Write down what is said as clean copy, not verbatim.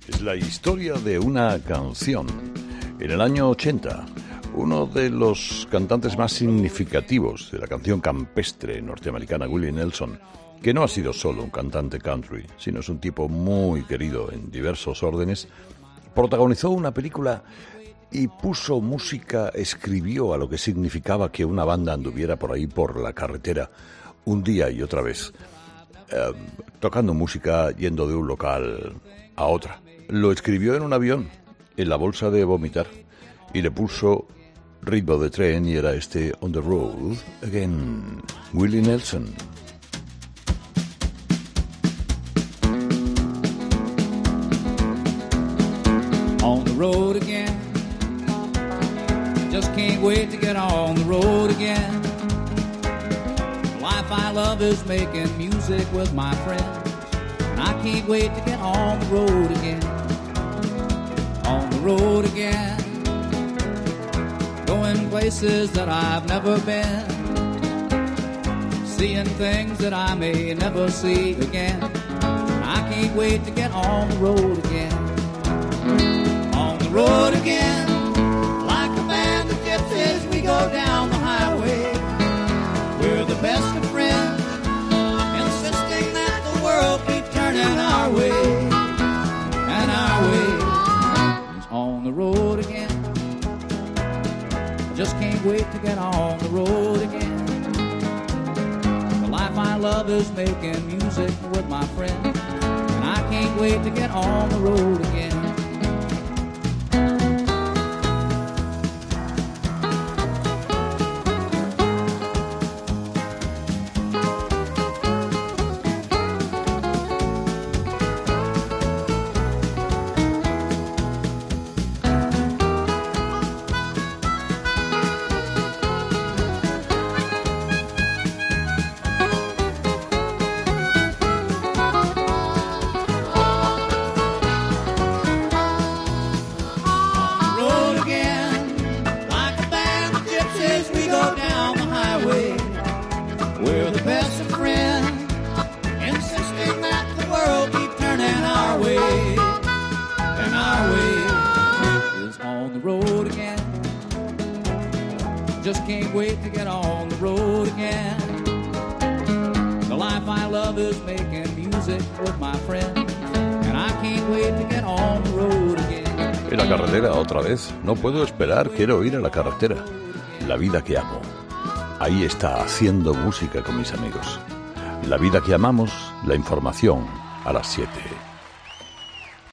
Es la historia de una canción. En el año 80, uno de los cantantes más significativos de la canción campestre norteamericana, Willie Nelson, que no ha sido solo un cantante country, sino es un tipo muy querido en diversos órdenes, protagonizó una película y puso música, escribió a lo que significaba que una banda anduviera por ahí por la carretera un día y otra vez, tocando música, yendo de un local a otra. Lo escribió en un avión, en la bolsa de vomitar, y le puso ritmo de tren, y era este On the Road Again, Willie Nelson. On the road again, just can't wait to get on the road again. The life I love is making music with my friends, and I can't wait to get on the road again. On the road again, going places that I've never been, seeing things that I may never see again. And I can't wait to get on the road again. On the road again, like a band of gypsies, we go down the highway. We're the best of friends, insisting that the world keep turning our way. And our way is on the road again. I just can't wait to get on the road again. The life I love is making music with my friends, and I can't wait to get on the road again. Just can't wait to get on the road again. The life I love is making music with my friends, and I can't wait to get on the road again. En la carretera otra vez, no puedo esperar, quiero ir a la carretera. La vida que amo. Ahí está, haciendo música con mis amigos. La vida que amamos, la información a las 7.